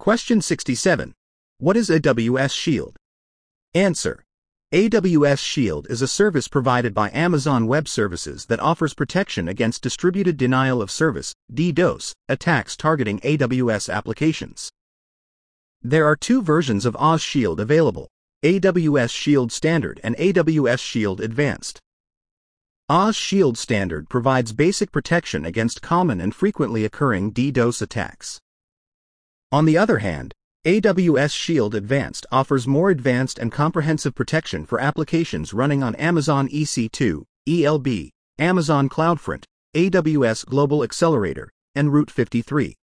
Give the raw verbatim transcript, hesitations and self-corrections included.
Question sixty-seven. What is A W S Shield? Answer. A W S Shield is a service provided by Amazon Web Services that offers protection against distributed denial of service (DDoS) attacks targeting A W S applications. There are two versions of Oz Shield available: A W S Shield Standard and A W S Shield Advanced. Oz Shield Standard provides basic protection against common and frequently occurring DDoS attacks. On the other hand, A W S Shield Advanced offers more advanced and comprehensive protection for applications running on Amazon E C two, E L B, Amazon CloudFront, A W S Global Accelerator, and Route fifty-three.